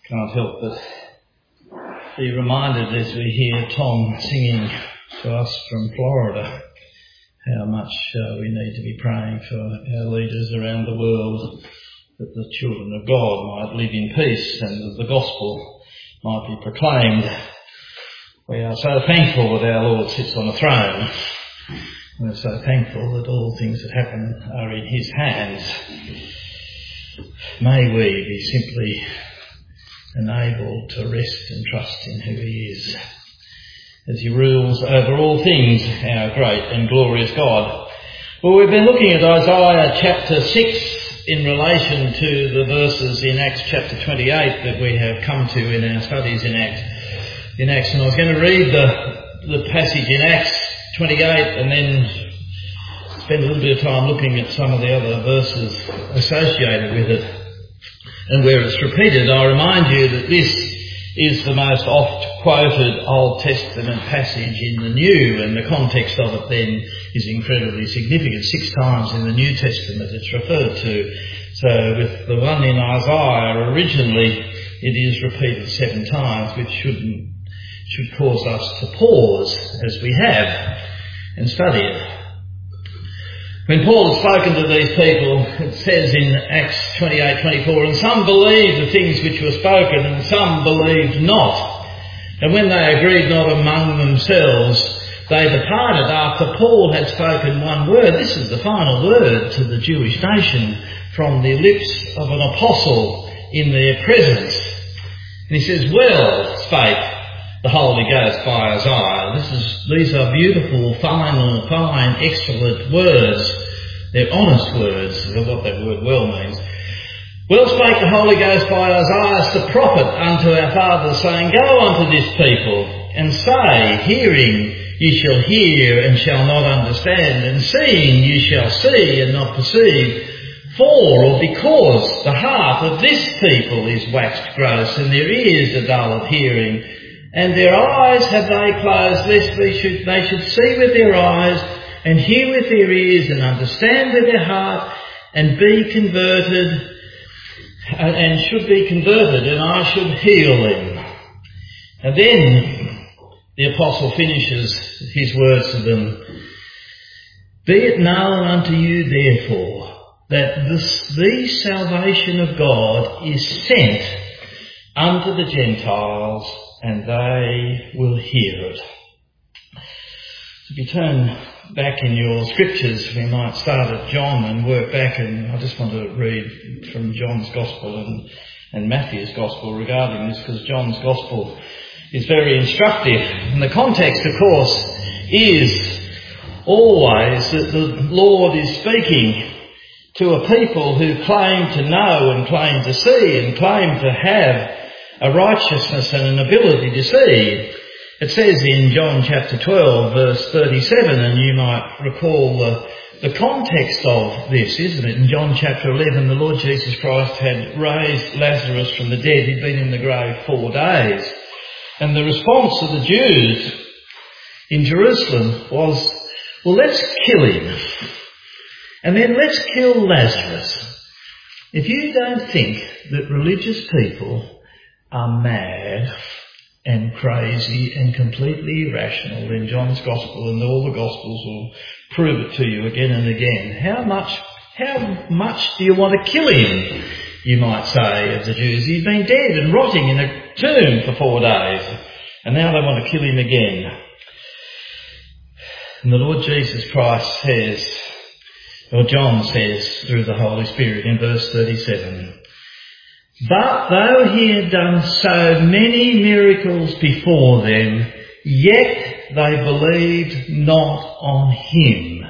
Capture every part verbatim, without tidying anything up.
Can't help but be reminded as we hear Tom singing to us from Florida how much uh, we need to be praying for our leaders around the world, that the children of God might live in peace and that the gospel might be proclaimed. We are so thankful that our Lord sits on the throne. We're so thankful that all things that happen are in his hands. May we be simply enabled to rest and trust in who he is, as he rules over all things, our great and glorious God. Well, we've been looking at Isaiah chapter six in relation to the verses in Acts chapter twenty-eight that we have come to in our studies in Acts. In Acts, and I was going to read the, the passage in Acts twenty-eight and then spend a little bit of time looking at some of the other verses associated with it. And where it's repeated, I remind you that this is the most oft quoted Old Testament passage in the New, and the context of it then is incredibly significant. Six times in the New Testament it's referred to. So with the one in Isaiah originally, it is repeated seven times, which shouldn't, should cause us to pause as we have and study it. When Paul has spoken to these people, it says in Acts twenty-eight twenty-four, and some believed the things which were spoken, and some believed not. And when they agreed not among themselves, they departed after Paul had spoken one word. This is the final word to the Jewish nation from the lips of an apostle in their presence. And he says, well spake the Holy Ghost by Isaiah. This is, these are beautiful, fine, fine, excellent words. They're honest words, is what that word well means. Well spake the Holy Ghost by Isaiah the prophet unto our fathers, saying, go unto this people, and say, hearing ye shall hear and shall not understand, and seeing ye shall see and not perceive. For or because the heart of this people is waxed gross, and their ears are dull of hearing, and their eyes have they closed, lest they should, they should see with their eyes, and hear with their ears, and understand with their heart, and be converted, and should be converted, and I should heal them. And then the apostle finishes his words to them. Be it known unto you, therefore, that this, the salvation of God is sent unto the Gentiles, and they will hear it. If you turn back in your scriptures, we might start at John and work back, and I just want to read from John's Gospel and, and Matthew's Gospel regarding this, because John's Gospel is very instructive. And the context, of course, is always that the Lord is speaking to a people who claim to know and claim to see and claim to have a righteousness and an ability to see. It says in John chapter twelve verse thirty-seven, and you might recall the, the context of this, isn't it? In John chapter eleven, the Lord Jesus Christ had raised Lazarus from the dead. He'd been in the grave four days. And the response of the Jews in Jerusalem was, well, let's kill him. And then let's kill Lazarus. If you don't think that religious people are mad and crazy and completely irrational, in John's Gospel, and all the Gospels will prove it to you again and again. How much, how much do you want to kill him? You might say of the Jews. He's been dead and rotting in a tomb for four days, and now they want to kill him again. And the Lord Jesus Christ says, or John says through the Holy Spirit in verse thirty-seven, but though he had done so many miracles before them, yet they believed not on him,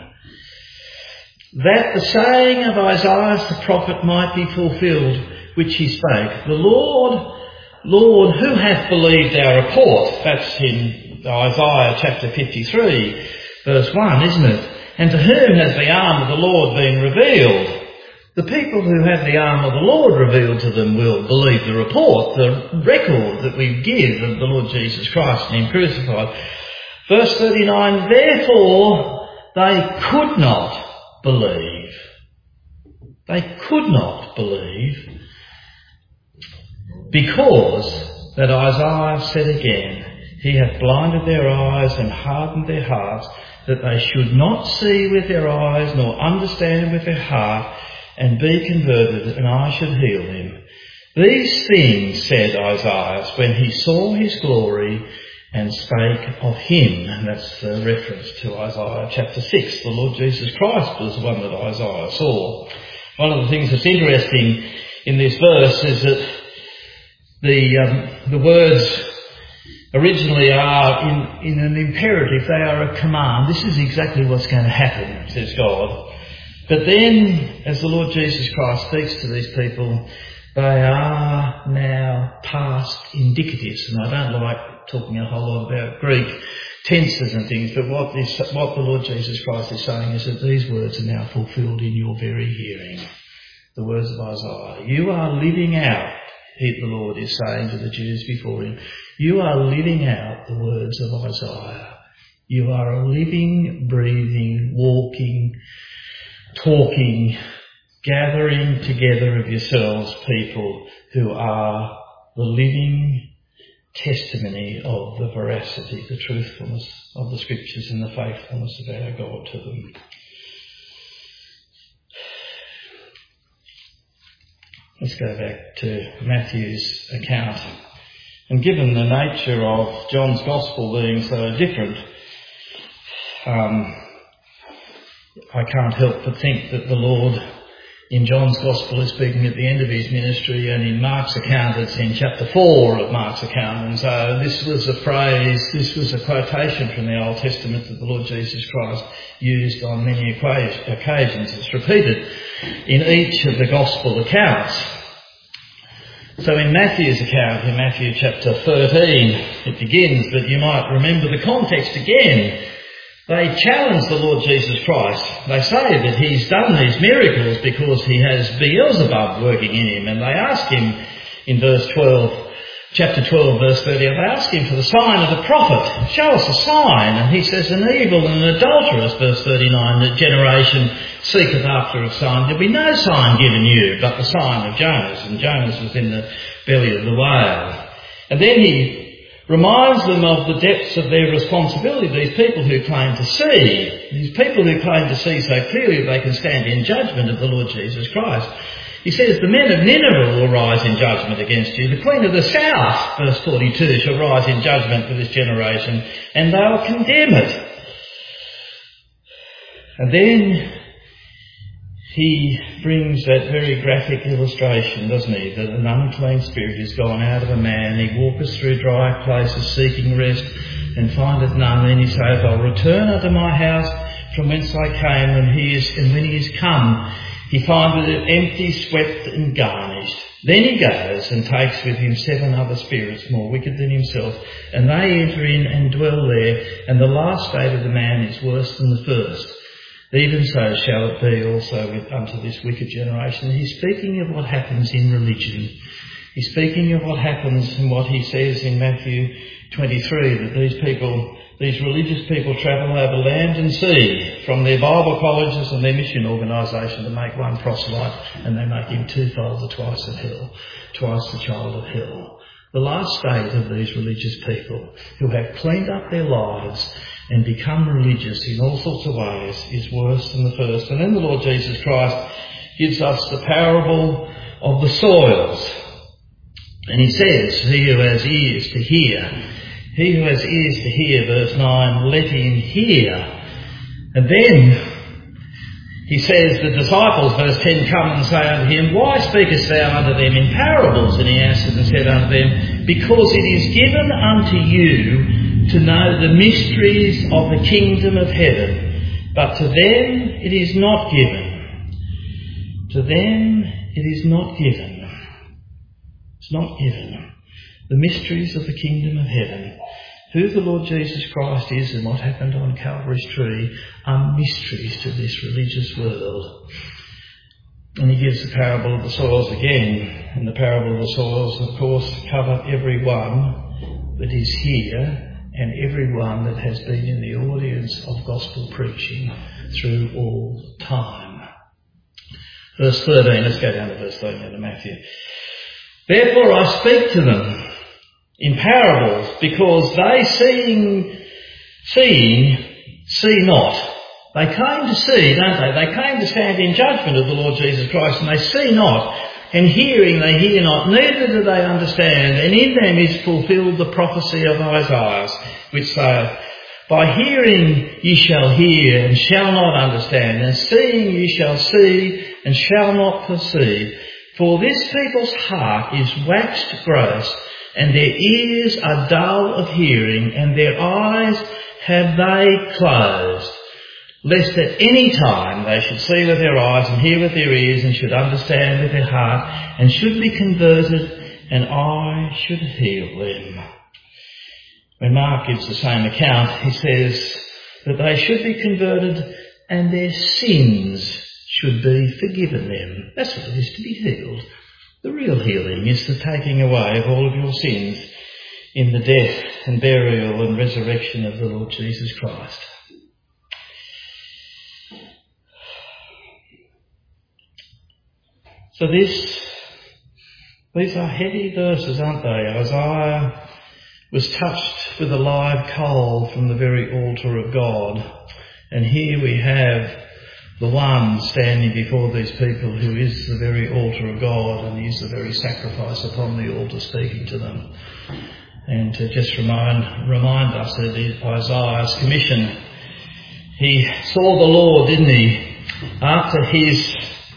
that the saying of Isaiah the prophet might be fulfilled, which he spake, the Lord, Lord, who hath believed our report? That's in Isaiah chapter fifty-three, verse one, isn't it? And to whom has the arm of the Lord been revealed? The people who have the arm of the Lord revealed to them will believe the report, the record that we give of the Lord Jesus Christ and him crucified. Verse thirty-nine, therefore they could not believe. They could not believe because that Isaiah said again, he hath blinded their eyes and hardened their hearts, that they should not see with their eyes, nor understand with their heart, and be converted, and I should heal them. These things said Isaiah when he saw his glory and spake of him. And that's the reference to Isaiah chapter six. The Lord Jesus Christ was the one that Isaiah saw. One of the things that's interesting in this verse is that the um, the words originally are in, in an imperative. They are a command. This is exactly what's going to happen, says God. But then, as the Lord Jesus Christ speaks to these people, they are now past indicatives. And I don't like talking a whole lot about Greek tenses and things, but what this, what the Lord Jesus Christ is saying is that these words are now fulfilled in your very hearing. The words of Isaiah. You are living out, he, the Lord is saying to the Jews before him, you are living out the words of Isaiah. You are a living, breathing, walking, talking, gathering together of yourselves people who are the living testimony of the veracity, the truthfulness of the Scriptures and the faithfulness of our God to them. Let's go back to Matthew's account. And given the nature of John's Gospel being so different, um, I can't help but think that the Lord in John's Gospel is speaking at the end of his ministry, and in Mark's account it's in chapter four of Mark's account. And so this was a phrase, this was a quotation from the Old Testament that the Lord Jesus Christ used on many occasions. It's repeated in each of the Gospel accounts. So in Matthew's account, in Matthew chapter thirteen, it begins, but you might remember the context again. They challenge the Lord Jesus Christ. They say that he's done these miracles because he has Beelzebub working in him. And they ask him in verse twelve, chapter twelve, verse thirty, they ask him for the sign of the prophet. Show us a sign. And he says, an evil and an adulterous, verse thirty-nine, the generation seeketh after a sign. There'll be no sign given you but the sign of Jonas. And Jonas was in the belly of the whale. And then he reminds them of the depths of their responsibility, these people who claim to see, these people who claim to see so clearly they can stand in judgment of the Lord Jesus Christ. He says, the men of Nineveh will rise in judgment against you. The queen of the south, verse forty-two, shall rise in judgment for this generation, and they'll condemn it. And then he brings that very graphic illustration, doesn't he, that an unclean spirit is gone out of a man. He walketh through dry places seeking rest and findeth none. Then he saith, I'll return unto my house from whence I came. And he is, and when he is come, he findeth it empty, swept and garnished. Then he goes and takes with him seven other spirits more wicked than himself, and they enter in and dwell there. And the last state of the man is worse than the first. Even so shall it be also with, unto this wicked generation. He's speaking of what happens in religion. He's speaking of what happens in what he says in Matthew twenty-three, that these people, these religious people travel over land and sea from their Bible colleges and their mission organisation to make one proselyte, and they make him twofold the twice of hell, twice the child of hell. The last state of these religious people who have cleaned up their lives and become religious in all sorts of ways is worse than the first. And then the Lord Jesus Christ gives us the parable of the soils. And he says, he who has ears to hear, he who has ears to hear, verse nine, let him hear. And then he says, the disciples, verse ten, come and say unto him, why speakest thou unto them in parables? And he answered and said unto them, because it is given unto you to know the mysteries of the kingdom of heaven, but to them it is not given. To them it is not given. It's not given. The mysteries of the kingdom of heaven. Who the Lord Jesus Christ is and what happened on Calvary's tree are mysteries to this religious world. And he gives the parable of the soils again. And the parable of the soils, of course, cover every one that is here and everyone that has been in the audience of gospel preaching through all time. Verse thirteen, let's go down to verse thirteen of Matthew. Therefore I speak to them in parables, because they seeing, seeing, see not. They came to see, don't they? They came to stand in judgment of the Lord Jesus Christ, and they see not, and hearing they hear not, neither do they understand, and in them is fulfilled the prophecy of Isaiah, which saith, By hearing ye shall hear, and shall not understand, and seeing ye shall see, and shall not perceive. For this people's heart is waxed gross, and their ears are dull of hearing, and their eyes have they closed, lest at any time they should see with their eyes and hear with their ears and should understand with their heart and should be converted, and I should heal them. When Mark gives the same account, he says that they should be converted and their sins should be forgiven them. That's what it is to be healed. The real healing is the taking away of all of your sins in the death and burial and resurrection of the Lord Jesus Christ. So this, these are heavy verses, aren't they? Isaiah was touched with a live coal from the very altar of God. And here we have the one standing before these people who is the very altar of God, and is the very sacrifice upon the altar speaking to them. And to just remind, remind us of Isaiah's commission, he saw the Lord, didn't he, after his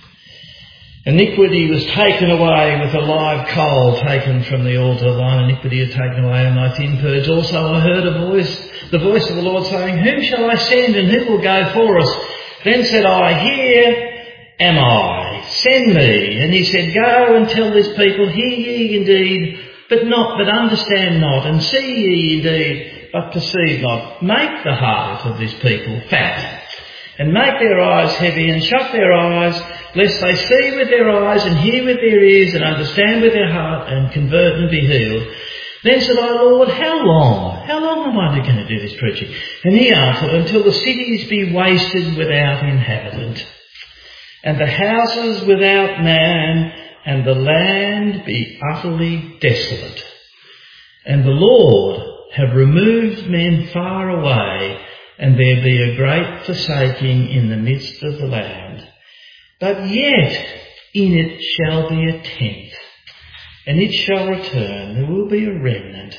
iniquity was taken away with a live coal taken from the altar. Thine iniquity is taken away and thy sin purged. Also I heard a voice, the voice of the Lord saying, Whom shall I send and who will go for us? Then said I, Here am I, send me. And he said, Go and tell this people, Hear ye indeed, but not, but understand not, and see ye indeed, but perceive not. Make the heart of this people fat, and make their eyes heavy, and shut their eyes, lest they see with their eyes, and hear with their ears, and understand with their heart, and convert and be healed. Then said I, Lord, how long? How long am I going to do this preaching? And he answered, Until the cities be wasted without inhabitant, and the houses without man, and the land be utterly desolate. And the Lord have removed men far away, and there be a great forsaking in the midst of the land. But yet in it shall be a tenth, and it shall return. There will be a remnant,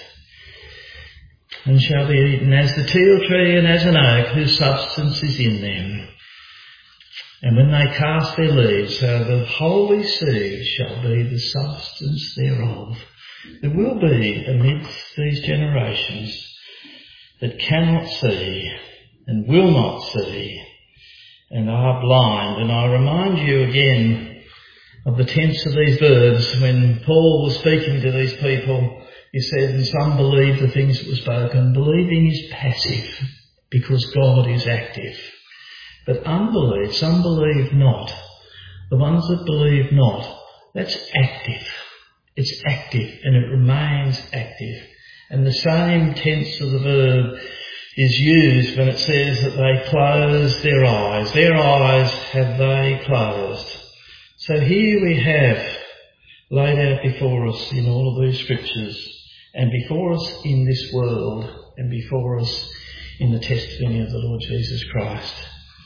and shall be eaten as the teil tree and as an oak, whose substance is in them. And when they cast their leaves, so the holy seed shall be the substance thereof. There will be amidst these generations that cannot see and will not see and are blind. And I remind you again of the tense of these verbs. When Paul was speaking to these people, he said, and some believe the things that were spoken. Believing is passive because God is active. But unbelief, some believe not. The ones that believe not, that's active. It's active and it remains active. And the same tense of the verb is used when it says that they close their eyes. Their eyes have they closed. So here we have laid out before us in all of these scriptures, and before us in this world, and before us in the testimony of the Lord Jesus Christ,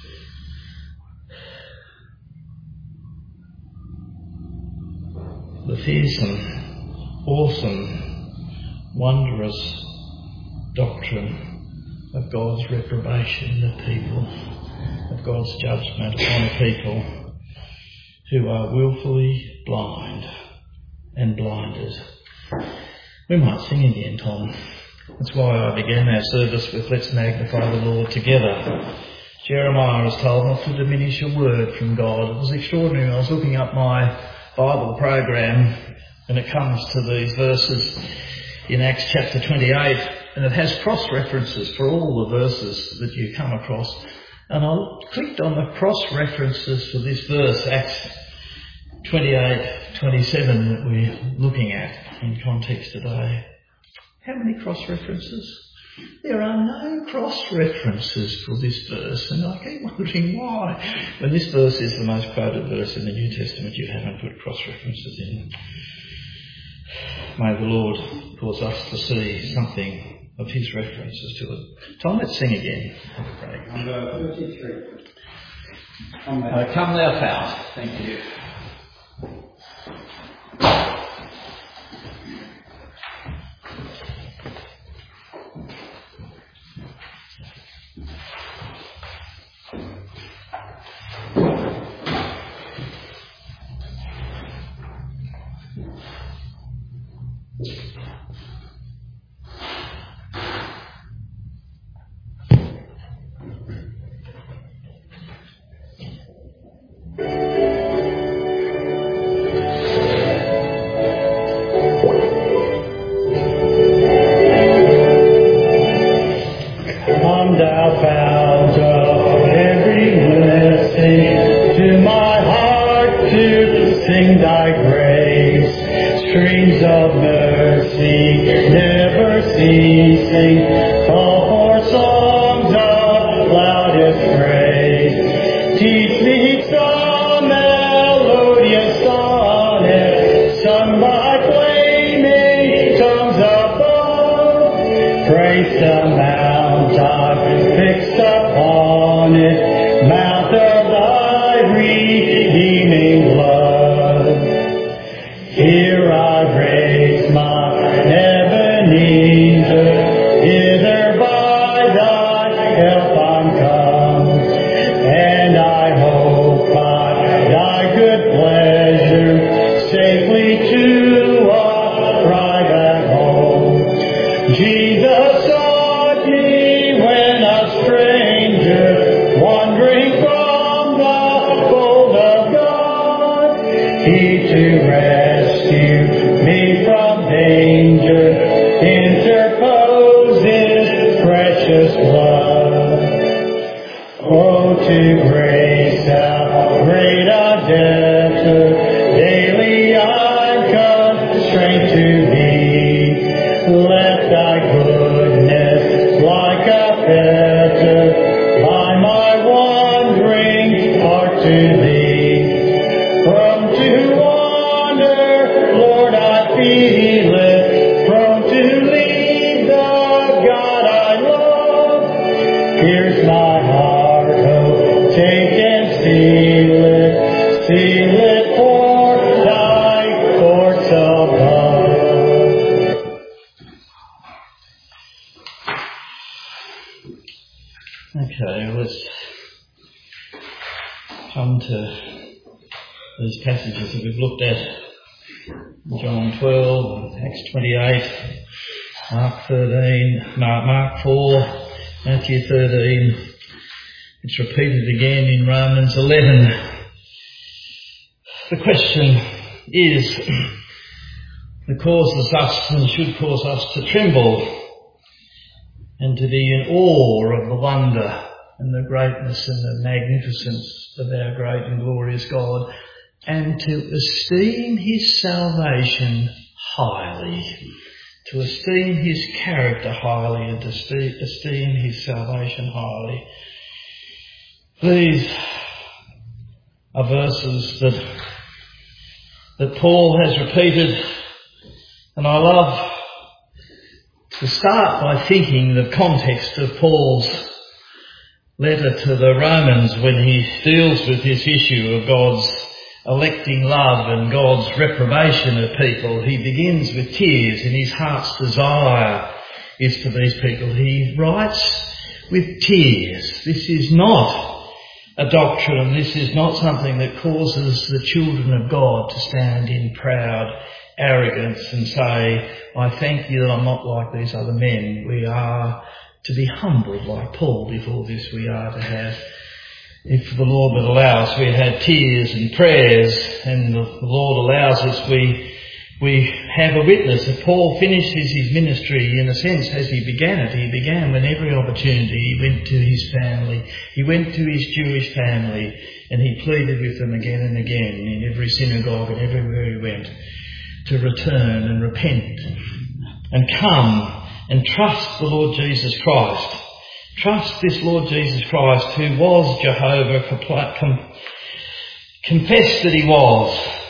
the fearsome, awesome, wondrous doctrine of God's reprobation of people, of God's judgment upon a people who are willfully blind and blinded. We might sing again, Tom. That's why I began our service with Let's Magnify the Lord Together. Jeremiah is told not to diminish a word from God. It was extraordinary. I was looking up my Bible program and it comes to these verses in Acts chapter twenty-eight, and it has cross-references for all the verses that you come across. And I clicked on the cross-references for this verse, Acts twenty-eight twenty-seven, that we're looking at in context today. How many cross-references? There are no cross-references for this verse, and I keep wondering why. When this verse is the most quoted verse in the New Testament, you haven't put cross-references in. may the Lord cause us to see something of his references to it. Tom, let's sing again. Number thirty-three. Come thou, uh, come thou fount. Thank you. Okay, let's come to these passages that we've looked at. John twelve, Acts twenty-eight, Mark thirteen, Mark, Mark four, Matthew thirteen. It's repeated again in Romans eleven. The question is, that causes us and should cause us to tremble and to be in awe of the wonder and the greatness and the magnificence of our great and glorious God, and to esteem his salvation highly, to esteem his character highly, and to esteem his salvation highly. These are verses that, that Paul has repeated, and I love to start by thinking the context of Paul's letter to the Romans when he deals with this issue of God's electing love and God's reprobation of people. He begins with tears, and his heart's desire is for these people. He writes with tears. This is not a doctrine, this is not something that causes the children of God to stand in proud arrogance and say, I thank you that I'm not like these other men. We are to be humbled like Paul before this. We are to have, if the Lord would allow us, we had tears and prayers, and the Lord allows us, we we have a witness that Paul finishes his ministry in a sense as he began it. He began with every opportunity. He went to his family. He went to his Jewish family, and he pleaded with them again and again in every synagogue and everywhere he went to return and repent and come and trust the Lord Jesus Christ. Trust this Lord Jesus Christ, who was Jehovah, confessed that he was,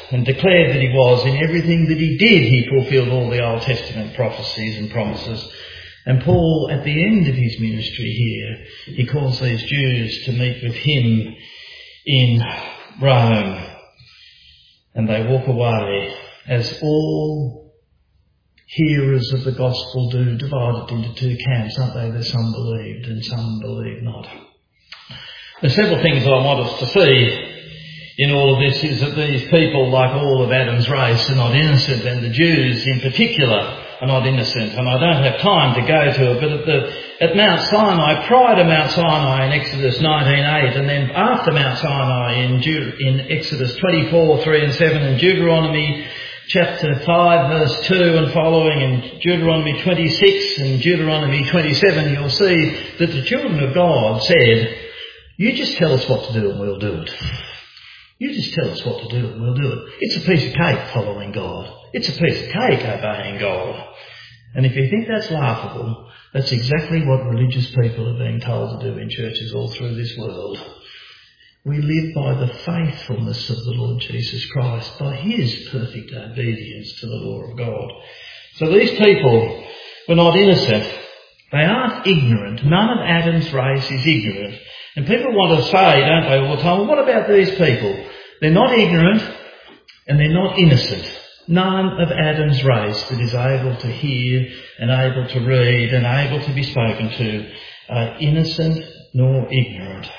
and declared that he was. In everything that he did, he fulfilled all the Old Testament prophecies and promises. And Paul, at the end of his ministry here, he calls these Jews to meet with him in Rome. And they walk away, as all hearers of the gospel do, divided into two camps, aren't they? There's some believed and some believe not. There's several things I want us to see in all of this is that these people, like all of Adam's race, are not innocent, and the Jews in particular are not innocent. And I don't have time to go to it, but at, the, at Mount Sinai, prior to Mount Sinai in Exodus nineteen eight, and then after Mount Sinai in, Deut- in Exodus twenty-four, three and seven, and Deuteronomy chapter five, verse two and following, and Deuteronomy twenty-six and Deuteronomy twenty-seven, you'll see that the children of God said, you just tell us what to do and we'll do it. You just tell us what to do and we'll do it. It's a piece of cake following God. It's a piece of cake obeying God. And if you think that's laughable, that's exactly what religious people are being told to do in churches all through this world. We live by the faithfulness of the Lord Jesus Christ, by his perfect obedience to the law of God. So these people were not innocent. They aren't ignorant. None of Adam's race is ignorant. And people want to say, don't they, all the time, well, what about these people? They're not ignorant and they're not innocent. None of Adam's race that is able to hear and able to read and able to be spoken to are innocent nor ignorant.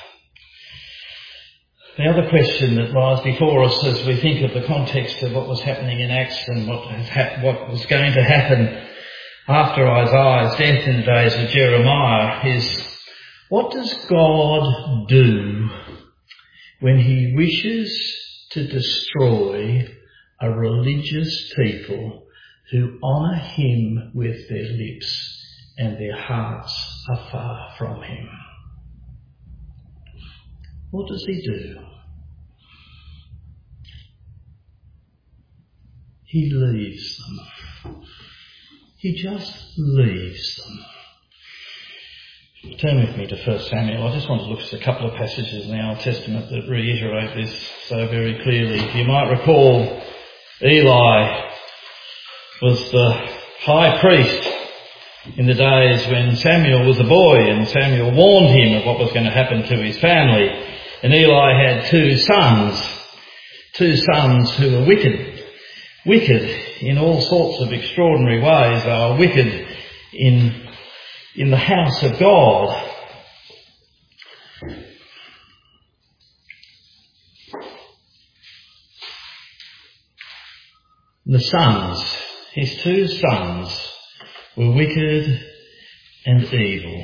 The other question that lies before us as we think of the context of what was happening in Acts and what, has ha- what was going to happen after Isaiah's death in the days of Jeremiah is, what does God do when he wishes to destroy a religious people who honour him with their lips and their hearts are far from him? What does he do? He leaves them. He just leaves them. Turn with me to First Samuel. I just want to look at a couple of passages in the Old Testament that reiterate this so very clearly. You might recall Eli was the high priest in the days when Samuel was a boy, and Samuel warned him of what was going to happen to his family. And Eli had two sons, two sons who were wicked, wicked in all sorts of extraordinary ways. They were wicked in in the house of God. The sons, his two sons, were wicked and evil.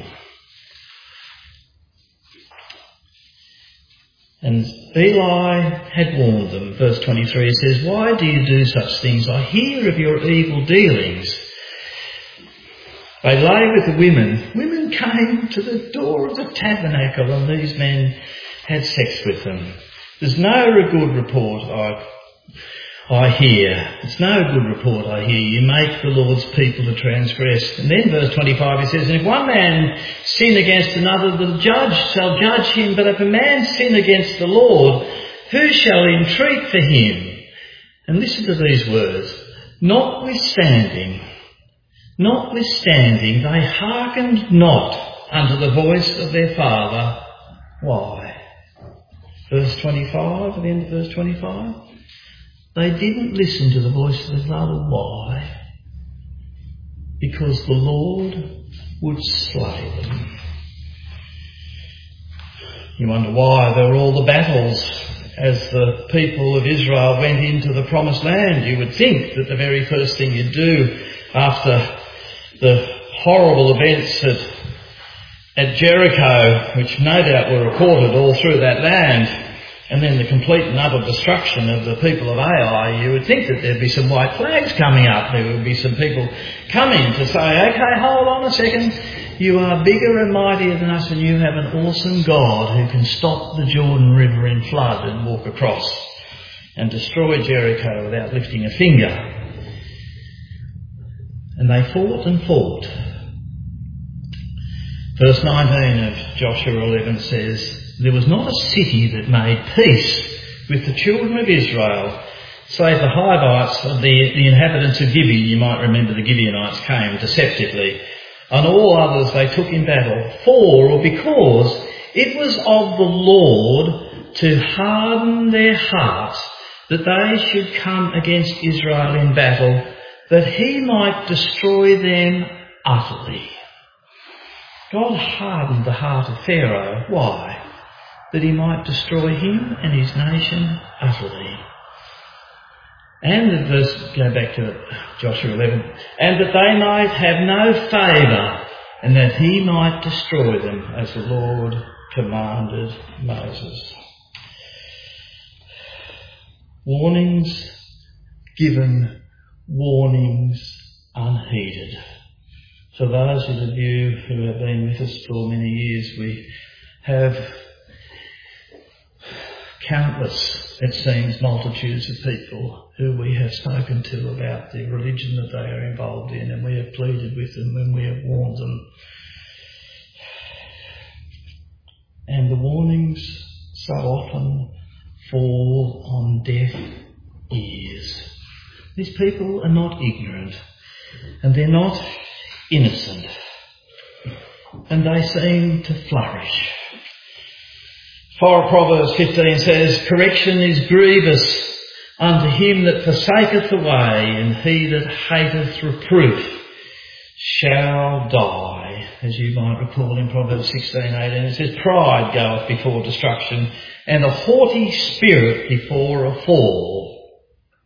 And Eli had warned them. Verse twenty-three says, "Why do you do such things? I hear of your evil dealings." They lay with the women. Women came to the door of the tabernacle and these men had sex with them. There's no good report I, I hear. It's no good report I hear. You make the Lord's people to transgress. And then verse twenty-five it says, "And if one man sin against another, the judge shall judge him. But if a man sin against the Lord, who shall entreat for him?" And listen to these words. Notwithstanding, Notwithstanding, they hearkened not unto the voice of their father. Why? Verse twenty-five, at the end of verse twenty-five. They didn't listen to the voice of their father. Why? Because the Lord would slay them. You wonder why there were all the battles as the people of Israel went into the promised land. You would think that the very first thing you'd do after the horrible events at, at Jericho, which no doubt were recorded all through that land, and then the complete and utter destruction of the people of Ai, you would think that there'd be some white flags coming up. There would be some people coming to say, okay, hold on a second, you are bigger and mightier than us and you have an awesome God who can stop the Jordan River in flood and walk across and destroy Jericho without lifting a finger. And they fought and fought. Verse nineteen of Joshua eleven says, "There was not a city that made peace with the children of Israel Save the Hivites, of the, the inhabitants of Gibeon, you might remember the Gibeonites came deceptively, and all others they took in battle, for or because it was of the Lord to harden their hearts that they should come against Israel in battle, that he might destroy them utterly. God hardened the heart of Pharaoh. Why? That he might destroy him and his nation utterly. And the verse, go back to Joshua eleven, and that they might have no favour, and that he might destroy them, as the Lord commanded Moses. Warnings given, warnings unheeded. For those of you who have been with us for many years, we have countless, it seems, multitudes of people who we have spoken to about the religion that they are involved in, and we have pleaded with them and we have warned them. And the warnings so often fall on deaf ears. These people are not ignorant, and they're not innocent, and they seem to flourish. For Proverbs fifteen says, correction is grievous unto him that forsaketh the way, and he that hateth reproof shall die. As you might recall in Proverbs sixteen eighteen, it says, pride goeth before destruction, and a haughty spirit before a fall.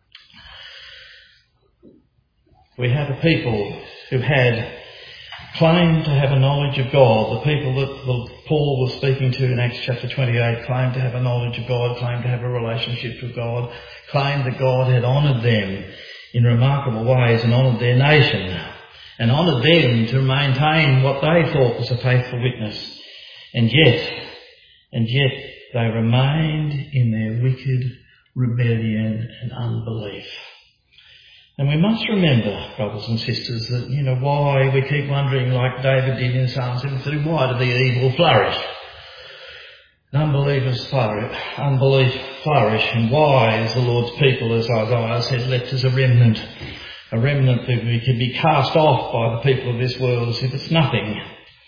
We have a people who had claimed to have a knowledge of God. The people that Paul was speaking to in Acts chapter twenty-eight claimed to have a knowledge of God, claimed to have a relationship with God, claimed that God had honoured them in remarkable ways and honoured their nation and honoured them to maintain what they thought was a faithful witness. And yet, and yet they remained in their wicked rebellion and unbelief. And we must remember, brothers and sisters, that, you know, why we keep wondering, like David did in Psalm seventy-three, why do the evil flourish? And unbelievers flourish, unbelief flourish, and why is the Lord's people, as Isaiah said, left as a remnant, a remnant that we can be cast off by the people of this world as if it's nothing?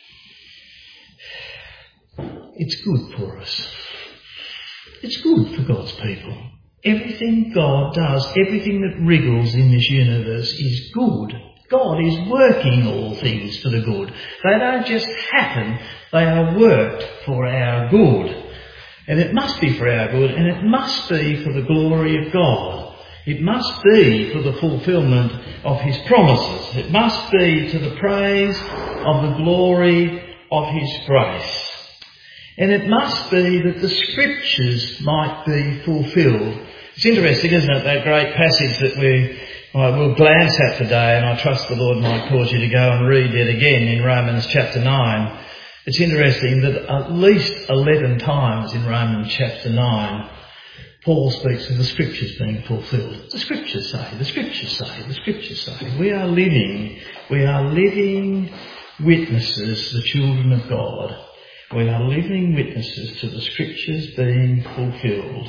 It's good for us. It's good for God's people. Everything God does, everything that wriggles in this universe is good. God is working all things for the good. They don't just happen, they are worked for our good. And it must be for our good, and it must be for the glory of God. It must be for the fulfilment of his promises. It must be to the praise of the glory of his grace. And it must be that the scriptures might be fulfilled. It's interesting, isn't it, that great passage that we uh, will glance at today, and I trust the Lord might cause you to go and read it again in Romans chapter nine. It's interesting that at least eleven times in Romans chapter nine, Paul speaks of the scriptures being fulfilled. The scriptures say, the scriptures say, the scriptures say. We are living, we are living witnesses, the children of God. We are living witnesses to the scriptures being fulfilled.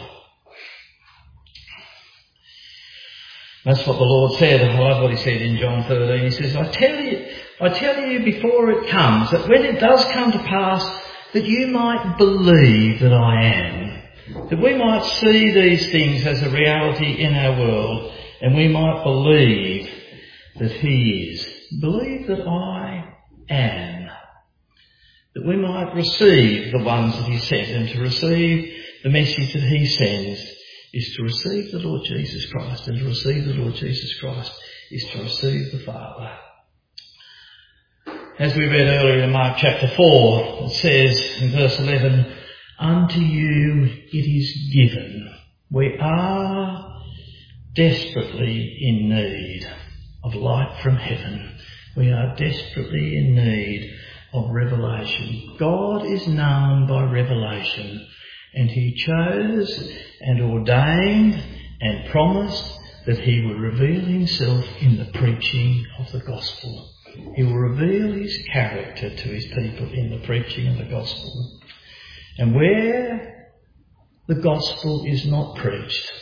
That's what the Lord said. I love what he said in John thirteen. He says, I tell you, I tell you before it comes, that when it does come to pass, that you might believe that I am. That we might see these things as a reality in our world, and we might believe that he is. Believe that I am. That we might receive the ones that he sent, and to receive the message that he sends is to receive the Lord Jesus Christ, and to receive the Lord Jesus Christ is to receive the Father. As we read earlier in Mark chapter four, it says in verse eleven, unto you it is given. We are desperately in need of light from heaven. We are desperately in need of revelation. God is known by revelation, and he chose and ordained and promised that he would reveal himself in the preaching of the gospel. He will reveal his character to his people in the preaching of the gospel. And where the gospel is not preached,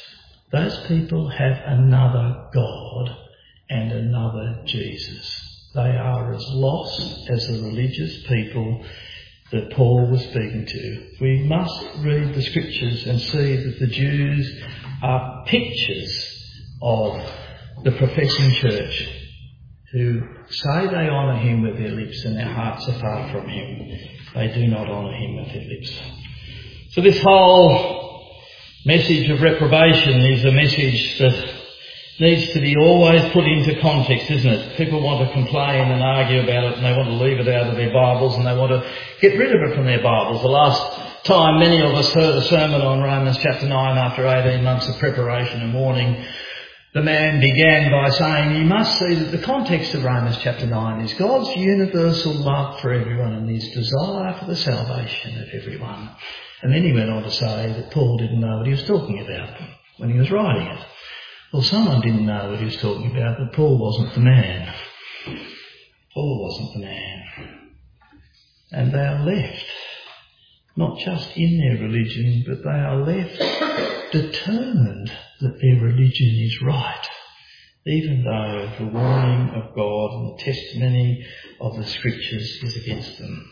Those people have another God and another Jesus. They are as lost as the religious people that Paul was speaking to. We must read the scriptures and see that the Jews are pictures of the professing church who say they honour him with their lips and their hearts are far from him. They do not honour him with their lips. So this whole message of reprobation is a message that needs to be always put into context, isn't it? People want to complain and argue about it and they want to leave it out of their Bibles and they want to get rid of it from their Bibles. The last time many of us heard a sermon on Romans chapter nine after eighteen months of preparation and warning, the man began by saying you must see that the context of Romans chapter nine is God's universal love for everyone and his desire for the salvation of everyone. And then he went on to say that Paul didn't know what he was talking about when he was writing it. Well, someone didn't know what he was talking about, but Paul wasn't the man. Paul wasn't the man. And they are left, not just in their religion, but they are left determined that their religion is right, even though the warning of God and the testimony of the scriptures is against them.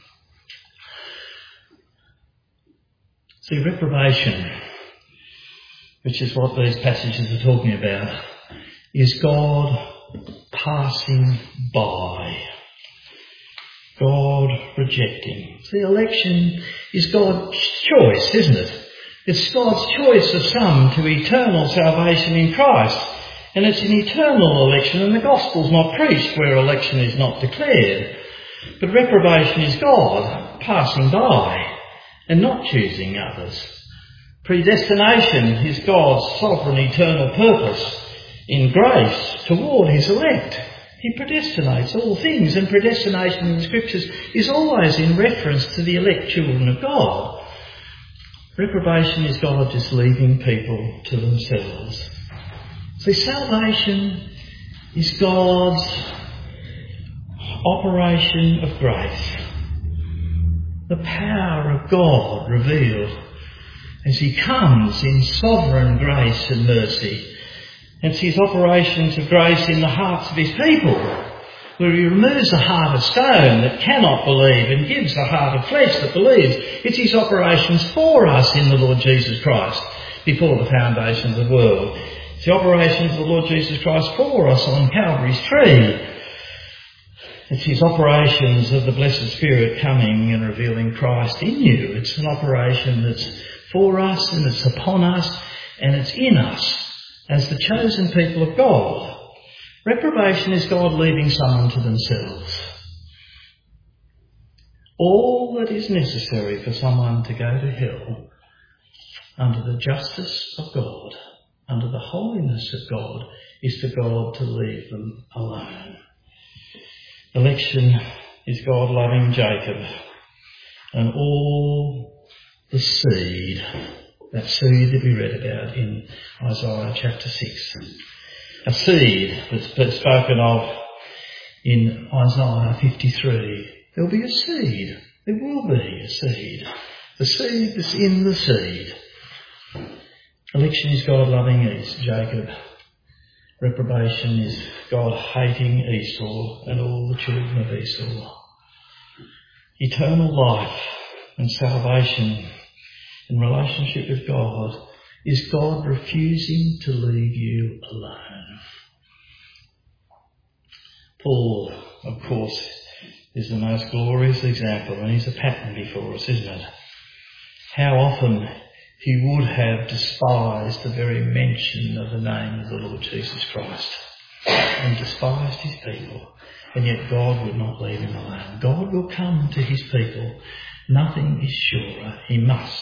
See, reprobation, which is what these passages are talking about, is God passing by. God rejecting. See, election is God's choice, isn't it? It's God's choice of some to eternal salvation in Christ. And it's an eternal election, and the gospel's not preached where election is not declared. But reprobation is God passing by and not choosing others. Predestination is God's sovereign eternal purpose in grace toward his elect. He predestinates all things, and predestination in the scriptures is always in reference to the elect children of God. Reprobation is God just leaving people to themselves. See, salvation is God's operation of grace. The power of God revealed as he comes in sovereign grace and mercy. And it's his operations of grace in the hearts of his people, where he removes the heart of stone that cannot believe and gives the heart of flesh that believes. It's his operations for us in the Lord Jesus Christ before the foundations of the world. It's the operations of the Lord Jesus Christ for us on Calvary's tree. It's his operations of the Blessed Spirit coming and revealing Christ in you. It's an operation that's for us and it's upon us and it's in us as the chosen people of God. Reprobation is God leaving someone to themselves. All that is necessary for someone to go to hell under the justice of God, under the holiness of God, is for God to leave them alone. Election is God loving Jacob and all the seed, that seed that we read about in Isaiah chapter six. A seed that's been spoken of in Isaiah fifty-three. There'll be a seed. There will be a seed. The seed that's in the seed. Election is God loving Jacob. Reprobation is God hating Esau and all the children of Esau. Eternal life and salvation in relationship with God is God refusing to leave you alone. Paul, of course, is the most glorious example, and he's a pattern before us, isn't it? How often he would have despised the very mention of the name of the Lord Jesus Christ and despised his people, and yet God would not leave him alone. God will come to his people. Nothing is surer. He must.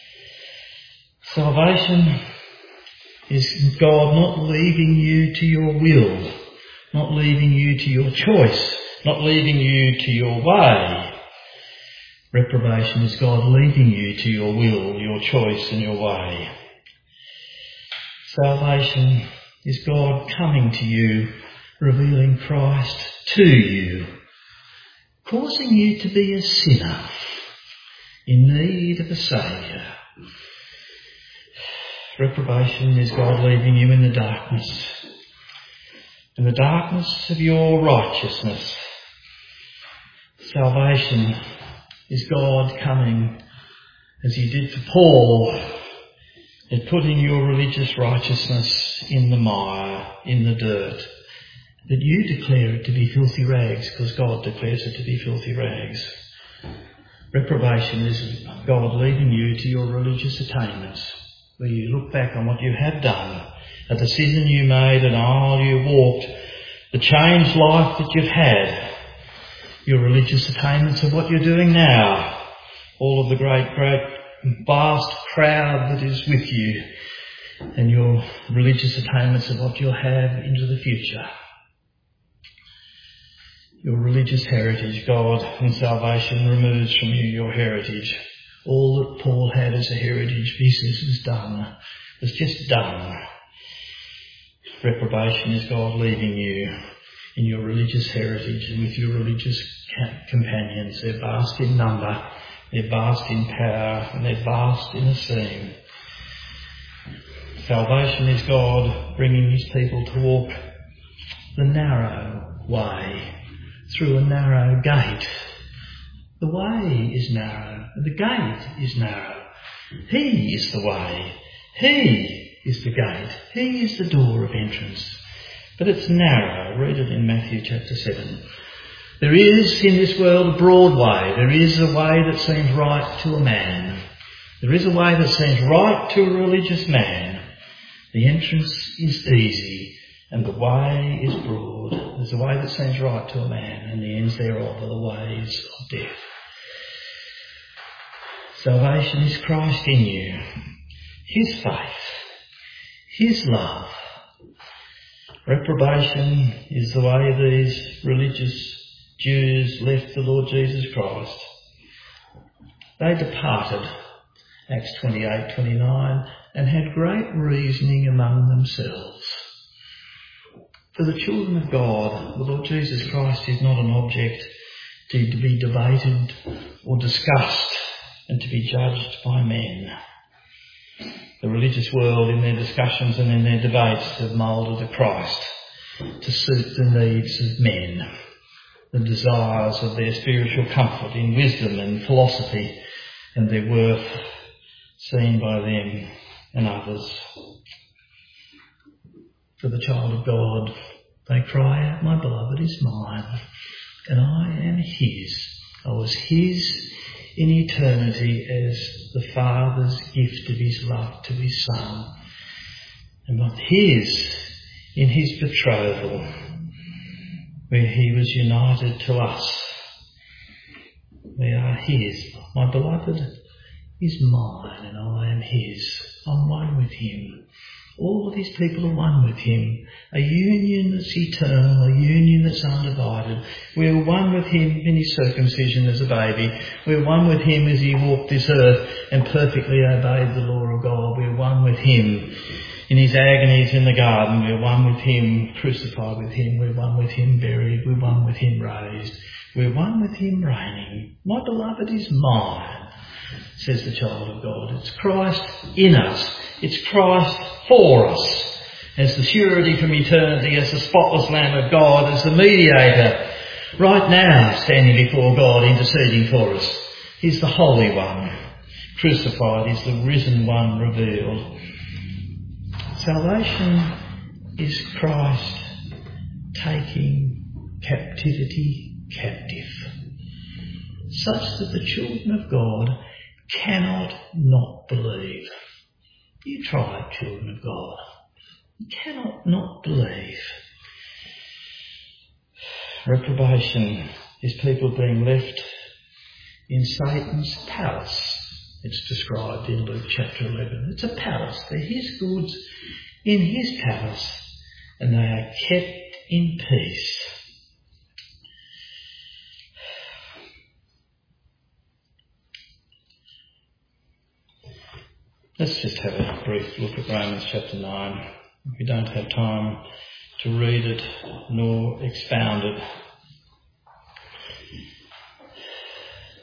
Salvation is God not leaving you to your will, not leaving you to your choice, not leaving you to your way. Reprobation is God leading you to your will, your choice and your way. Salvation is God coming to you, revealing Christ to you, causing you to be a sinner in need of a Saviour. Reprobation is God leaving you in the darkness. In the darkness of your righteousness. Salvation is God coming, as he did for Paul, and putting your religious righteousness in the mire, in the dirt. That you declare it to be filthy rags, because God declares it to be filthy rags. Reprobation is God leading you to your religious attainments, where you look back on what you have done, a decision you made, an aisle you walked, the changed life that you've had, your religious attainments of what you're doing now, all of the great, great, vast crowd that is with you, and your religious attainments of what you'll have into the future. Your religious heritage, God in salvation removes from you your heritage. All that Paul had as a heritage business was done, was just done. Reprobation is God leaving you in your religious heritage and with your religious companions. They're vast in number, they're vast in power, and they're vast in esteem. Salvation is God bringing his people to walk the narrow way, through a narrow gate. The way is narrow, the gate is narrow. He is the way, he is the gate, he is the door of entrance. But it's narrow. Read it in Matthew chapter seven. There is in this world a broad way. There is a way that seems right to a man. There is a way that seems right to a religious man. The entrance is easy and the way is broad. There's a way that seems right to a man, and the ends thereof are the ways of death. Salvation is Christ in you, his faith, his love. Reprobation is the way these religious Jews left the Lord Jesus Christ. They departed, Acts twenty-eight twenty-nine, and had great reasoning among themselves. For the children of God, the Lord Jesus Christ is not an object to, to be debated or discussed and to be judged by men. The religious world, in their discussions and in their debates, have moulded a Christ to suit the needs of men, the desires of their spiritual comfort in wisdom and philosophy, and their worth seen by them and others. For the child of God, they cry out, my beloved is mine, and I am his. I was his in eternity as the Father's gift of his love to his Son, and not his in his betrothal, where he was united to us. We are his. My beloved is mine, and I am his. I'm one with him. All of his people are one with him. A union that's eternal, a union that's undivided. We're one with him in his circumcision as a baby. We're one with him as he walked this earth and perfectly obeyed the law of God. We're one with him in his agonies in the garden. We're one with him crucified with him. We're one with him buried. We're one with him raised. We're one with him reigning. My beloved is mine, says the child of God. It's Christ in us. It's Christ for us, as the surety from eternity, as the spotless Lamb of God, as the mediator, right now standing before God, interceding for us. He's the Holy One, crucified. He's the risen one, revealed. Salvation is Christ taking captivity captive, such that the children of God cannot not believe. You try it, children of God. You cannot not believe. Reprobation is people being left in Satan's palace. It's described in Luke chapter eleven. It's a palace. They're his goods in his palace, and they are kept in peace. Let's just have a brief look at Romans chapter nine. We don't have time to read it nor expound it.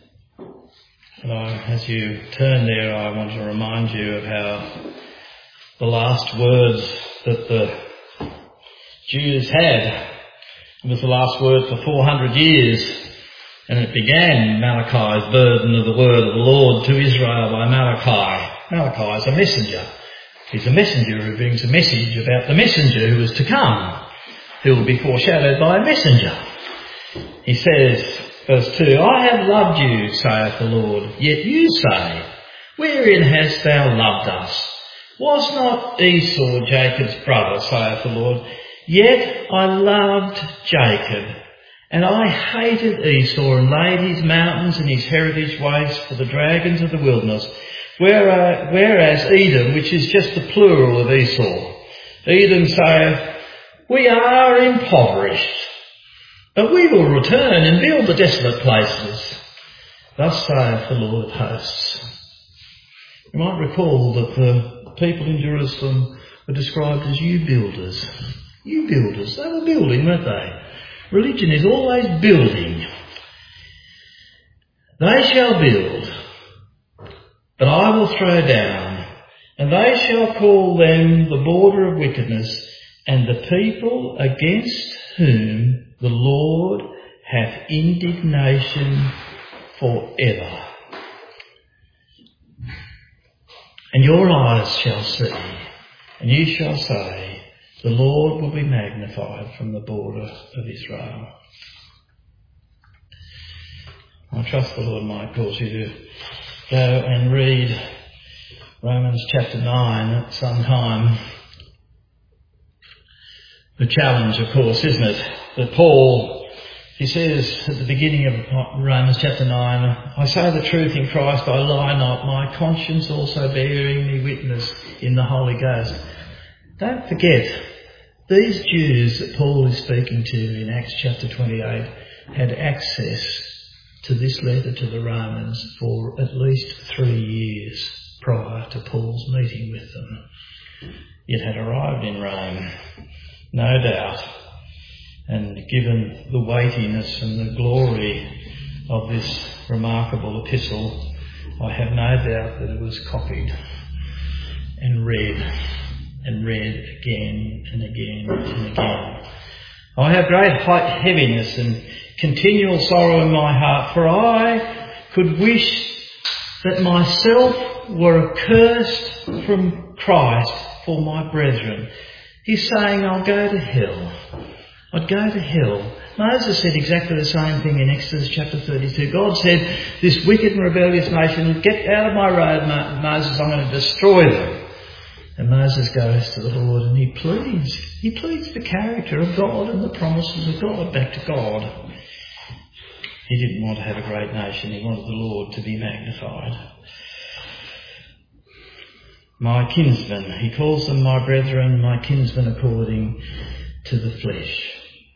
But I, as you turn there, I want to remind you of how the last words that the Jews had. It was the last word for four hundred years, and it began Malachi's burden of the word of the Lord to Israel by Malachi. Malachi is a messenger. He's a messenger who brings a message about the messenger who is to come, who will be foreshadowed by a messenger. He says, verse two, I have loved you, saith the Lord, yet you say, wherein hast thou loved us? Was not Esau Jacob's brother, saith the Lord? Yet I loved Jacob, and I hated Esau, and laid his mountains and his heritage waste for the dragons of the wilderness. Whereas Edom, which is just the plural of Esau, Edom saith, we are impoverished, but we will return and build the desolate places. Thus saith the Lord of hosts. You might recall that the people in Jerusalem were described as you builders. You builders. They were building, weren't they? Religion is always building. They shall build, but I will throw down, and they shall call them the border of wickedness, and the people against whom the Lord hath indignation forever. And your eyes shall see, and you shall say, the Lord will be magnified from the border of Israel. I trust the Lord might cause you to go and read Romans chapter nine at some time. The challenge, of course, isn't it, that Paul, he says at the beginning of Romans chapter nine, I say the truth in Christ, I lie not, my conscience also bearing me witness in the Holy Ghost. Don't forget, these Jews that Paul is speaking to in Acts chapter twenty-eight had access to this letter to the Romans for at least three years prior to Paul's meeting with them. It had arrived in Rome, no doubt, and given the weightiness and the glory of this remarkable epistle, I have no doubt that it was copied and read and read again and again and again. I have great heaviness and continual sorrow in my heart, for I could wish that myself were accursed from Christ for my brethren. He's saying, I'll go to hell. I'd go to hell. Moses said exactly the same thing in Exodus chapter thirty-two. God said, this wicked and rebellious nation, get out of my road, Moses, I'm going to destroy them. And Moses goes to the Lord and he pleads. He pleads the character of God and the promises of God back to God. He didn't want to have a great nation. He wanted the Lord to be magnified. My kinsmen. He calls them my brethren, my kinsmen according to the flesh.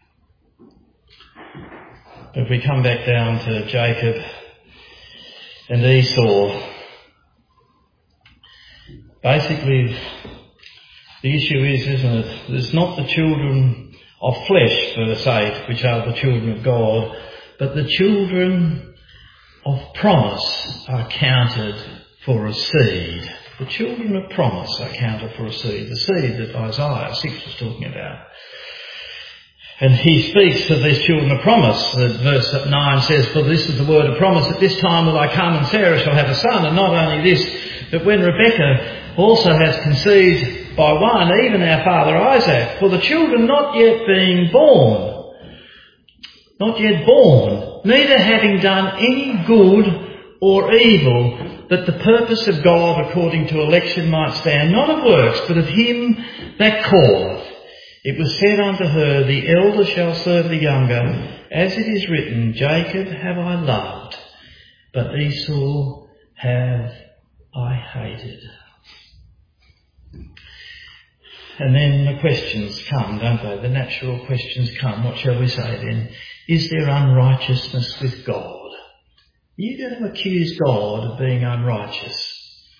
If we come back down to Jacob and Esau, basically, the issue is, isn't it, it's not the children of flesh, verse eight, which are the children of God, but the children of promise are counted for a seed. The children of promise are counted for a seed, the seed that Isaiah six was talking about. And he speaks of these children of promise. Verse nine says, for this is the word of promise, at this time will I come and Sarah shall have a son. And not only this, but when Rebekah also has conceived by one, even our father Isaac, for the children not yet being born, not yet born, neither having done any good or evil, that the purpose of God according to election might stand, not of works, but of him that calleth. It was said unto her, the elder shall serve the younger, as it is written, Jacob have I loved, but Esau have I hated. And then the questions come, don't they? The natural questions come. What shall we say then? Is there unrighteousness with God? Are you going to accuse God of being unrighteous?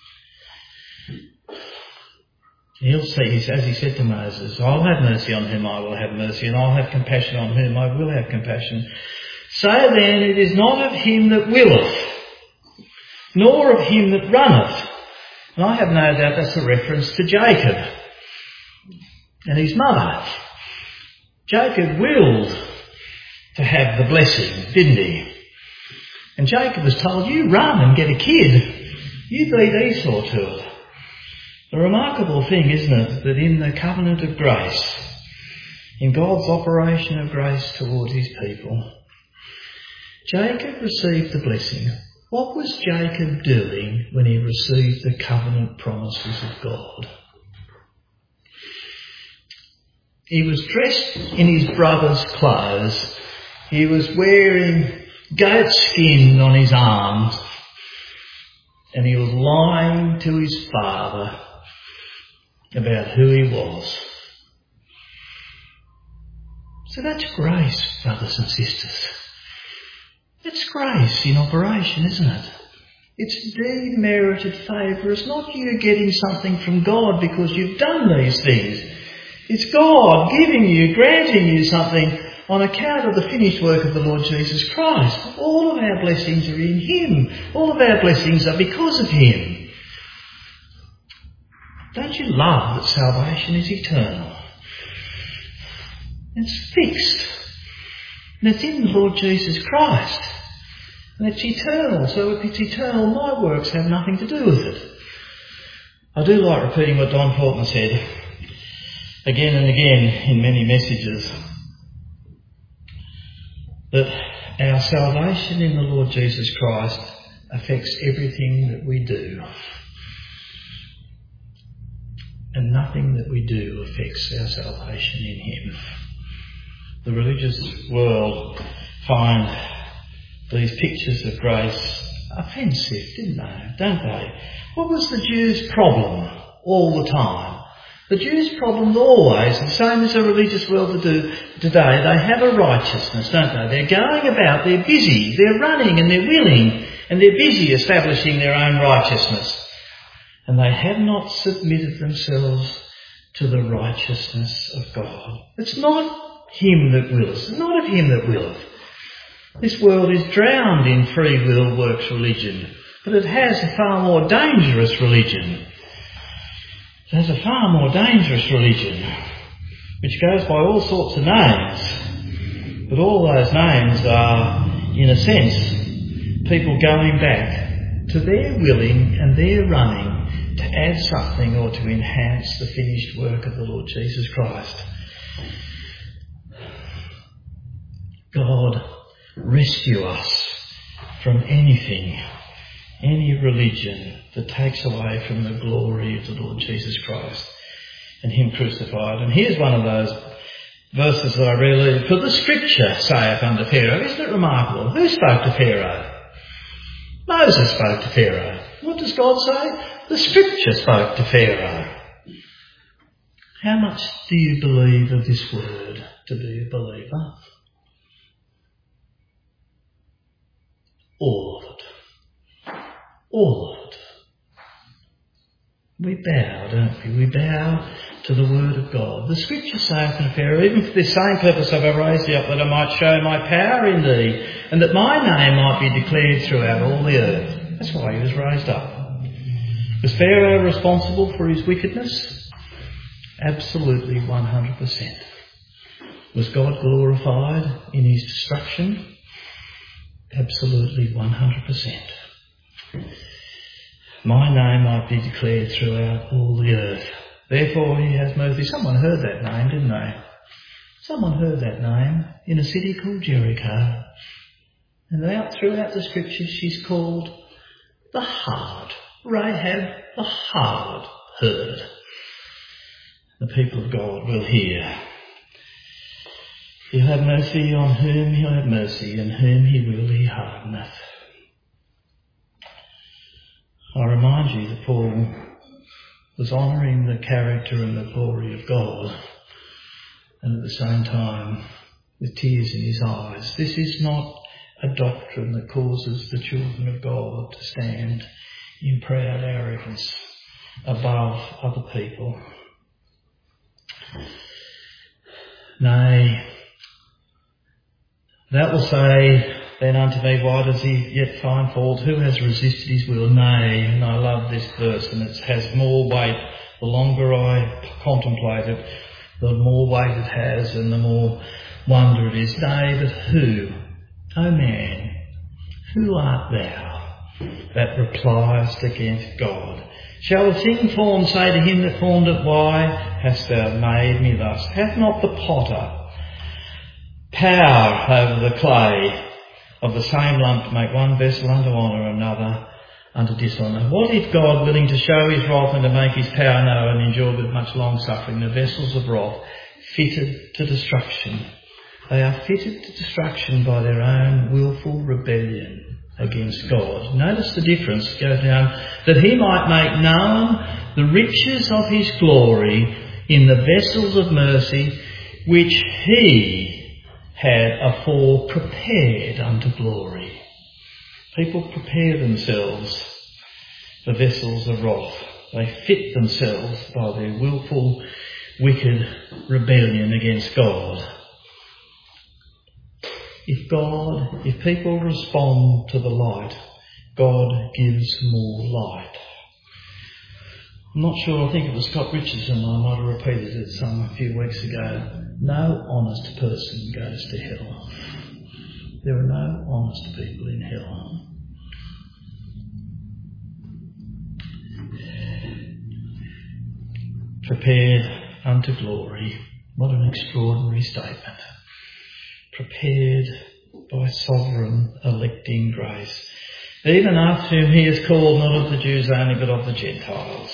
He'll say, as he said to Moses, I'll have mercy on whom I will have mercy, and I'll have compassion on whom I will have compassion. So then it is not of him that willeth, nor of him that runneth. And I have no doubt that's a reference to Jacob and his mother. Jacob willed to have the blessing, didn't he? And Jacob was told, you run and get a kid. You beat Esau to it. The remarkable thing, isn't it, that in the covenant of grace, in God's operation of grace towards his people, Jacob received the blessing. What was Jacob doing when he received the covenant promises of God? He was dressed in his brother's clothes. He was wearing goat skin on his arms. And he was lying to his father about who he was. So that's grace, brothers and sisters. It's grace in operation, isn't it? It's demerited favour. It's not you getting something from God because you've done these things. It's God giving you, granting you something on account of the finished work of the Lord Jesus Christ. All of our blessings are in him. All of our blessings are because of him. Don't you love that salvation is eternal? It's fixed. And it's in the Lord Jesus Christ. And it's eternal. So if it's eternal, my works have nothing to do with it. I do like repeating what Don Portman said again and again in many messages, that our salvation in the Lord Jesus Christ affects everything that we do. And nothing that we do affects our salvation in him. The religious world find these pictures of grace offensive, didn't they? Don't they? What was the Jews' problem all the time? The Jews' problem always, the same as the religious world do today, they have a righteousness, don't they? They're going about, they're busy, they're running and they're willing, and they're busy establishing their own righteousness. And they have not submitted themselves to the righteousness of God. It's not him that wills. It's not of him that willeth. This world is drowned in free will works religion, but it has a far more dangerous religion. It has a far more dangerous religion, which goes by all sorts of names. But all those names are, in a sense, people going back to their willing and their running to add something or to enhance the finished work of the Lord Jesus Christ. God, rescue us from anything, any religion that takes away from the glory of the Lord Jesus Christ and him crucified. And here's one of those verses that I really, for the scripture saith unto Pharaoh. Isn't it remarkable? Who spoke to Pharaoh? Moses spoke to Pharaoh. What does God say? The scripture spoke to Pharaoh. How much do you believe of this word to be a believer? All of it. All of it. We bow, don't we? We bow to the word of God. The scripture saith unto Pharaoh, even for this same purpose have I raised thee up, that I might show my power in thee, and that my name might be declared throughout all the earth. That's why he was raised up. Was Pharaoh responsible for his wickedness? Absolutely one hundred percent. Was God glorified in his destruction? Absolutely one hundred percent. My name might be declared throughout all the earth. Therefore he has mercy. Someone heard that name, didn't they? Someone heard that name in a city called Jericho. And out throughout the scriptures she's called the hard. Rahab the hard heard. The people of God will hear. He'll have mercy on whom he'll have mercy, and whom he will he hardeneth. I remind you that Paul was honouring the character and the glory of God, and at the same time with tears in his eyes. This is not a doctrine that causes the children of God to stand in proud arrogance above other people. Nay, that will say Then unto me, why does he yet find fault? Who has resisted his will? Nay, and I love this verse, and it has more weight. The longer I contemplate it, the more weight it has, and the more wonder it is. Nay, but who? O man, who art thou that repliest against God? Shall the thing formed say to him that formed it, why hast thou made me thus? Hath not the potter power over the clay of the same lump to make one vessel unto honour and another unto dishonour? What if God, willing to show his wrath and to make his power known, and endure with much long suffering the vessels of wrath fitted to destruction? They are fitted to destruction by their own wilful rebellion against God. Notice the difference. It goes down, that he might make known the riches of his glory in the vessels of mercy, which he had afore prepared unto glory. People prepare themselves for vessels of wrath. They fit themselves by their willful, wicked rebellion against God. If God, if people respond to the light, God gives more light. I'm not sure, I think it was Scott Richardson, I might have repeated it some a few weeks ago. No honest person goes to hell. There are no honest people in hell. Prepared unto glory. What an extraordinary statement. Prepared by sovereign electing grace, even us whom he has called, not of the Jews only, but of the Gentiles.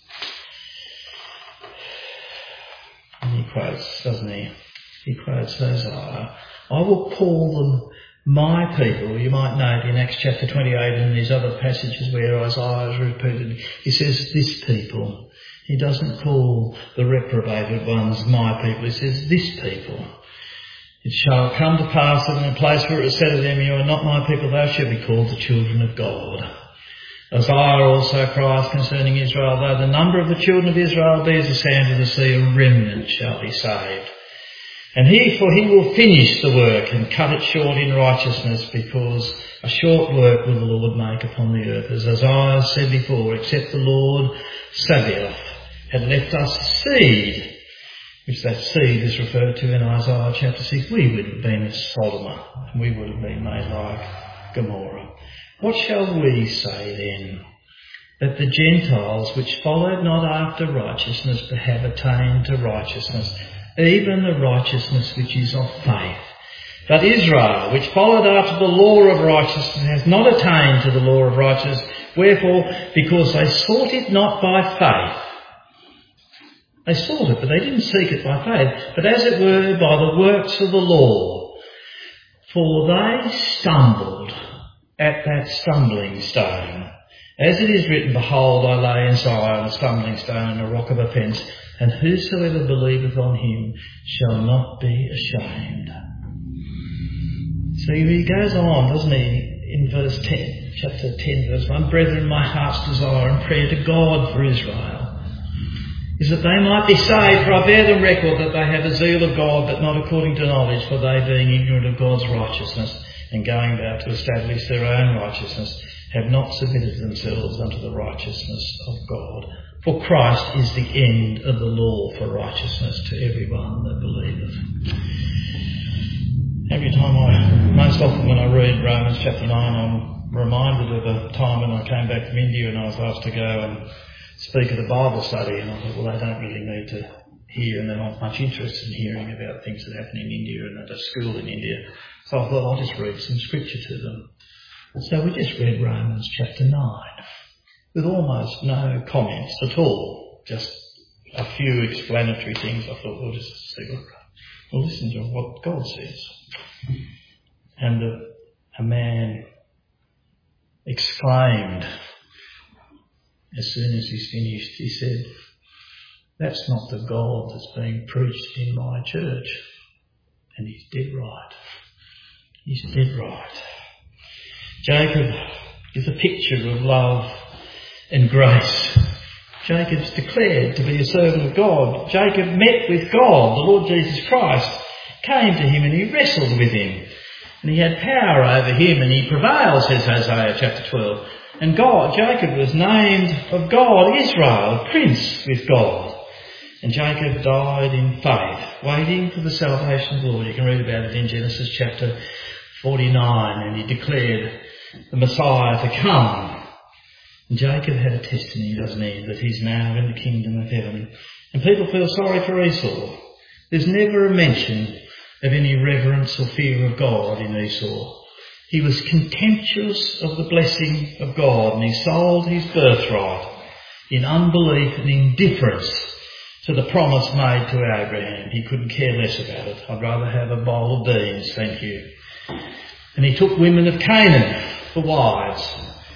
And he quotes, doesn't he? He quotes Hosea, I will call them my people. You might note in Acts chapter twenty-eight and these other passages where Isaiah is repeated, he says this people. He doesn't call the reprobated ones my people. He says this people. It shall come to pass that in the place where it is said of them, you are not my people, thou shalt be called the children of God. Isaiah also cries concerning Israel, though the number of the children of Israel be as the sand of the sea, a remnant shall be saved. And he, for he will finish the work and cut it short in righteousness, because a short work will the Lord make upon the earth. As Isaiah said before, except the Lord Sabaoth had left us seed, which that seed is referred to in Isaiah chapter six, we would have been as Sodom, and we would have been made like Gomorrah. What shall we say then? That the Gentiles, which followed not after righteousness, but have attained to righteousness, even the righteousness which is of faith. But Israel, which followed after the law of righteousness, has not attained to the law of righteousness. Wherefore? Because they sought it not by faith. They sought it, but they didn't seek it by faith, but as it were by the works of the law. For they stumbled at that stumbling stone. As it is written, behold, I lay in Zion a stumbling stone and a rock of offence, and whosoever believeth on him shall not be ashamed. So he goes on, doesn't he, in verse ten, chapter ten, verse one, Brethren, my heart's desire and prayer to God for Israel is that they might be saved, for I bear them record that they have a zeal of God, but not according to knowledge, for they, being ignorant of God's righteousness, and going about to establish their own righteousness, have not submitted themselves unto the righteousness of God. For Christ is the end of the law for righteousness to everyone that believeth. Every time I, most often when I read Romans chapter nine, I'm reminded of a time when I came back from India and I was asked to go and speak at a Bible study, and I thought, well, they don't really need to hear, and they're not much interested in hearing about things that happen in India and at a school in India. So I thought I'll just read some scripture to them. So we just read Romans chapter nine, with almost no comments at all, just a few explanatory things. I thought, we'll just see what, we'll listen to what God says. And a, a man exclaimed, as soon as he's finished, he said, that's not the God that's being preached in my church. And he's dead right. He's dead right. Jacob is a picture of love and grace. Jacob's declared to be a servant of God. Jacob met with God. The Lord Jesus Christ came to him and he wrestled with him. And he had power over him, and he prevailed, says Hosea chapter twelve. And God, Jacob was named of God Israel, prince with God. And Jacob died in faith, waiting for the salvation of the Lord. You can read about it in Genesis chapter forty-nine, and he declared the Messiah to come. And Jacob had a testimony, doesn't he, that he's now in the kingdom of heaven. And people feel sorry for Esau. There's never a mention of any reverence or fear of God in Esau. He was contemptuous of the blessing of God, and he sold his birthright in unbelief and indifference to the promise made to Abraham. He couldn't care less about it. I'd rather have a bowl of beans, thank you. And he took women of Canaan for wives.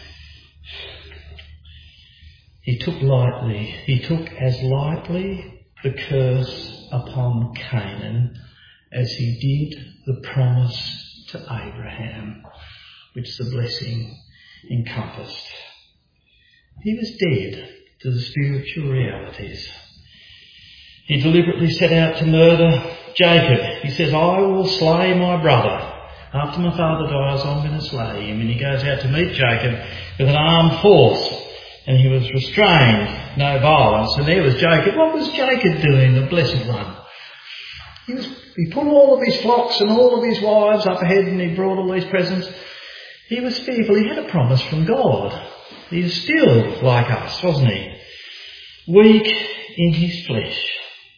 He took lightly, he took as lightly the curse upon Canaan as he did the promise to Abraham, which the blessing encompassed. He was dead to the spiritual realities. He deliberately set out to murder Jacob. He says, I will slay my brother. After my father dies, I'm going to slay him. And he goes out to meet Jacob with an armed force. And he was restrained, no violence. And there was Jacob. What was Jacob doing, the blessed one? He was, he put all of his flocks and all of his wives up ahead, and he brought all these presents. He was fearful. He had a promise from God. He was still like us, wasn't he? Weak in his flesh.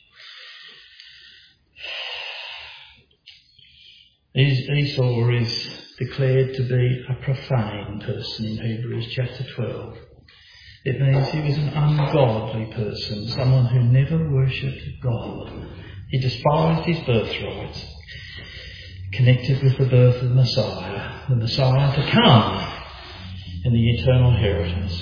Esau is declared to be a profane person in Hebrews chapter twelve. It means he was an ungodly person, someone who never worshipped God. He despised his birthright, connected with the birth of the Messiah, the Messiah to come in the eternal inheritance.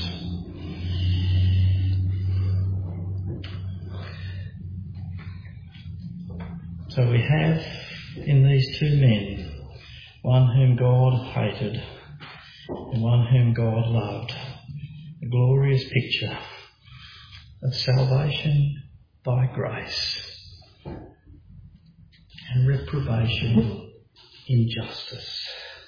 So we have in these two men, one whom God hated and one whom God loved, a glorious picture of salvation by grace and reprobation in justice.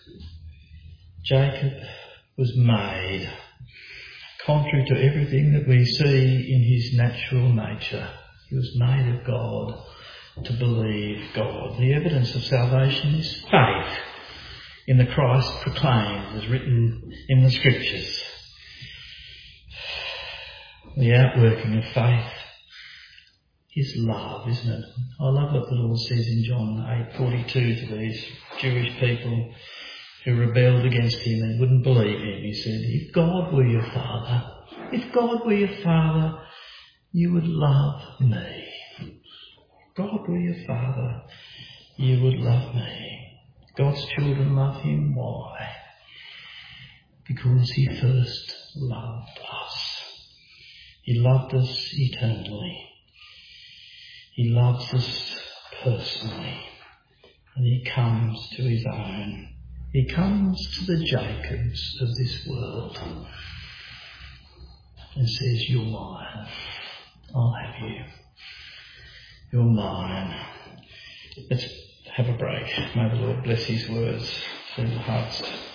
Jacob was made contrary to everything that we see in his natural nature. He was made of God to believe God. The evidence of salvation is faith in the Christ proclaimed, as written in the Scriptures. The outworking of faith is love, isn't it? I love what the Lord says in John eight forty-two to these Jewish people who rebelled against him and wouldn't believe him. He said, if God were your Father, if God were your Father, you would love me. God were your Father, you would love me. God's children love him. Why? Because he first loved us. He loved us eternally. He loves us personally. And he comes to his own. He comes to the Jacobs of this world and says, you're mine. I'll have you. You're mine. Let's have a break. May the Lord bless his words through the hearts